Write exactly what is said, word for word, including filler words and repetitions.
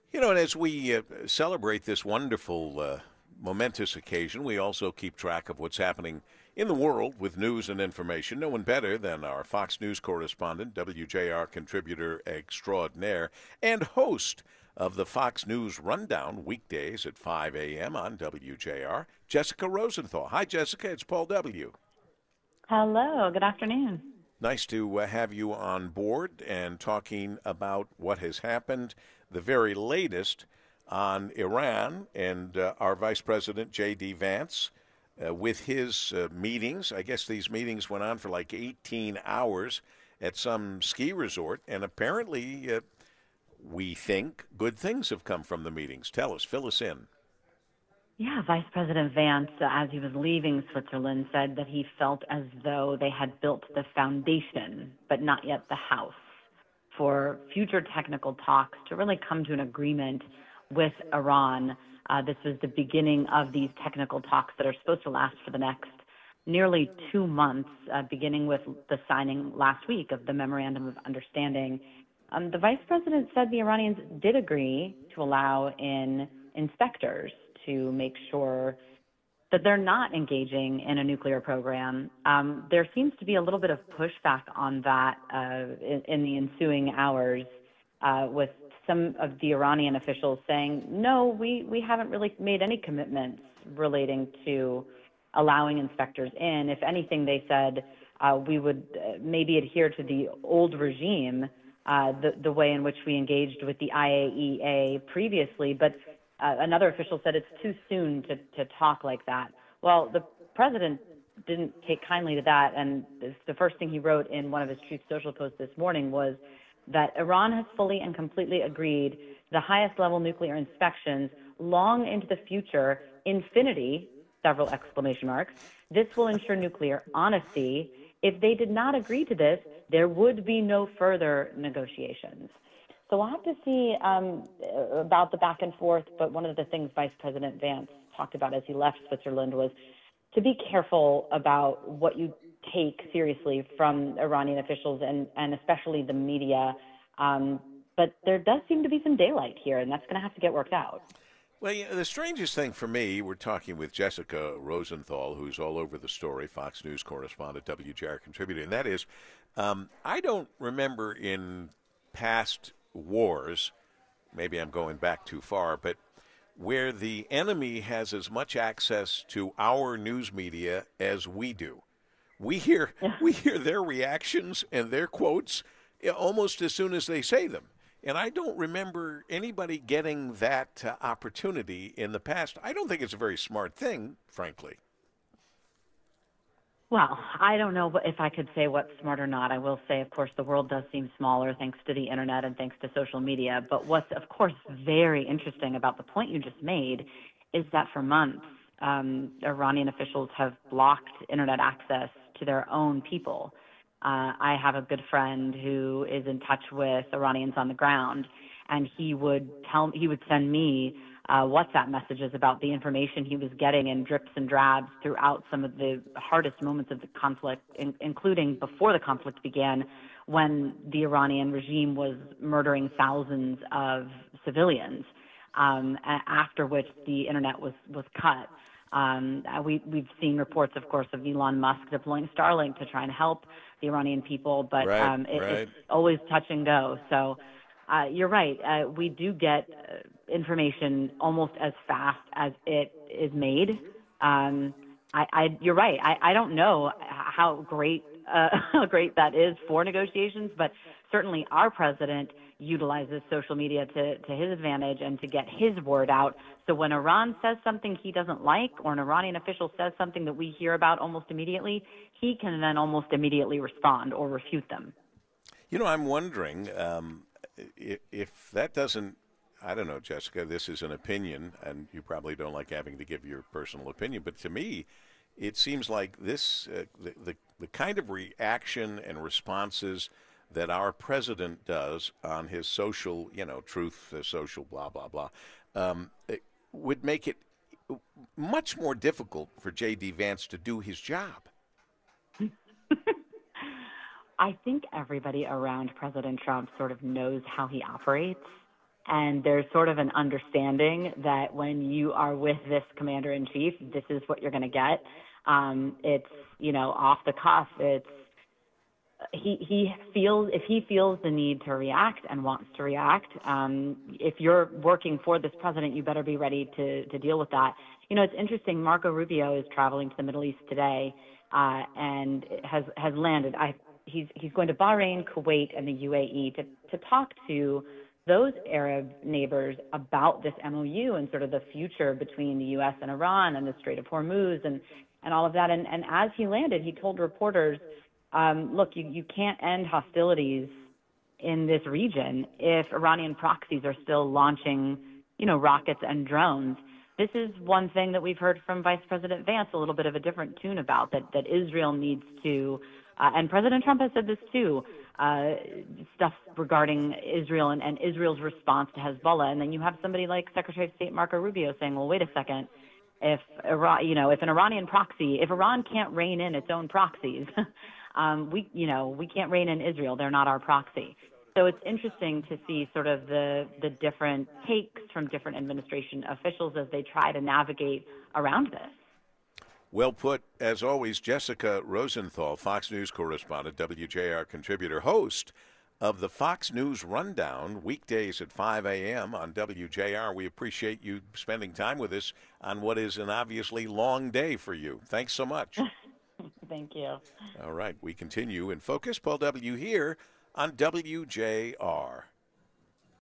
You know, and as we uh, celebrate this wonderful, uh, momentous occasion, we also keep track of what's happening in the world with news and information. No one better than our Fox News correspondent, W J R contributor extraordinaire, and host of the Fox News Rundown weekdays at five a m on W J R, Jessica Rosenthal. Hi, Jessica. It's Paul W. Hello, good afternoon. Nice to uh, have you on board and talking about what has happened, the very latest on Iran and uh, our Vice President, J D. Vance, uh, with his uh, meetings. I guess these meetings went on for like eighteen hours at some ski resort, and apparently, uh, we think good things have come from the meetings. Tell us, fill us in. Yeah, Vice President Vance, uh, as he was leaving Switzerland, said that he felt as though they had built the foundation, but not yet the house, for future technical talks to really come to an agreement with Iran. Uh, this was the beginning of these technical talks that are supposed to last for the next nearly two months, uh, beginning with the signing last week of the Memorandum of Understanding. Um, the vice president said the Iranians did agree to allow in inspectors to make sure that they're not engaging in a nuclear program. Um, there seems to be a little bit of pushback on that uh, in, in the ensuing hours, uh, with some of the Iranian officials saying, no, we, we haven't really made any commitments relating to allowing inspectors in. If anything, they said uh, we would uh, maybe adhere to the old regime, uh, the, the way in which we engaged with the I A E A previously. But uh, another official said it's too soon to, to talk like that. Well, the president didn't take kindly to that, and the first thing he wrote in one of his Truth Social posts this morning was that Iran has fully and completely agreed to the highest level nuclear inspections long into the future, infinity, several exclamation marks. This will ensure nuclear honesty. If they did not agree to this, there would be no further negotiations. So we'll have to see um, about the back and forth, but one of the things Vice President Vance talked about as he left Switzerland was to be careful about what you take seriously from Iranian officials and, and especially the media. Um, but there does seem to be some daylight here, and that's going to have to get worked out. Well, you know, the strangest thing for me, we're talking with Jessica Rosenthal, who's all over the story, Fox News correspondent, W J R contributor, and that is, um, I don't remember in past wars, maybe I'm going back too far, but where the enemy has as much access to our news media as we do. We hear we hear their reactions and their quotes almost as soon as they say them. And I don't remember anybody getting that uh, opportunity in the past. I don't think it's a very smart thing, frankly. Well, I don't know if I could say what's smart or not. I will say, of course, the world does seem smaller thanks to the internet and thanks to social media. But what's, of course, very interesting about the point you just made is that for months, um, Iranian officials have blocked internet access to their own people. Uh, I have a good friend who is in touch with Iranians on the ground, and he would tell he would send me uh, WhatsApp messages about the information he was getting in drips and drabs throughout some of the hardest moments of the conflict, in, including before the conflict began, when the Iranian regime was murdering thousands of civilians, um, after which the internet was, was cut. Um, we, we've seen reports, of course, of Elon Musk deploying Starlink to try and help the Iranian people, but Right, um, it, right. it's always touch and go. So uh, you're right. Uh, we do get uh, information almost as fast as it is made. Um, I, I, you're right. I, I don't know how great uh, how great that is for negotiations, but certainly our president utilizes social media to, to his advantage and to get his word out. So when Iran says something he doesn't like, or an Iranian official says something that we hear about almost immediately, he can then almost immediately respond or refute them. You know, I'm wondering um, if, if that doesn't, I don't know, Jessica, this is an opinion, and you probably don't like having to give your personal opinion, but to me, it seems like this, uh, the, the, the kind of reaction and responses that our president does on his social, you know, truth, uh, social, blah, blah, blah, um, it would make it much more difficult for J D. Vance to do his job. I think everybody around President Trump sort of knows how he operates. And there's sort of an understanding that when you are with this commander-in-chief, this is what you're going to get. Um, it's, you know, off the cuff. It's he he feels if he feels the need to react and wants to react. Um, if you're working for this president, you better be ready to to deal with that. You know, it's interesting. Marco Rubio is traveling to the Middle East today uh, and has has landed. I he's he's going to Bahrain, Kuwait, and the U A E to to talk to those Arab neighbors about this M O U and sort of the future between the U S and Iran and the Strait of Hormuz and, and all of that. And, and as he landed, he told reporters, um, look, you, you can't end hostilities in this region if Iranian proxies are still launching, you know, rockets and drones. This is one thing that we've heard from Vice President Vance, a little bit of a different tune about, that, that Israel needs to, uh, and President Trump has said this too, Uh, stuff regarding Israel and, and Israel's response to Hezbollah. And then you have somebody like Secretary of State Marco Rubio saying, well, wait a second, if Iran, you know, if an Iranian proxy, if Iran can't rein in its own proxies, um, we, you know, we can't rein in Israel. They're not our proxy. So it's interesting to see sort of the, the different takes from different administration officials as they try to navigate around this. Well put, as always, Jessica Rosenthal, Fox News correspondent, W J R contributor, host of the Fox News Rundown, weekdays at five a.m. on W J R. We appreciate you spending time with us on what is an obviously long day for you. Thanks so much. Thank you. All right, we continue in Focus. Paul W. here on W J R.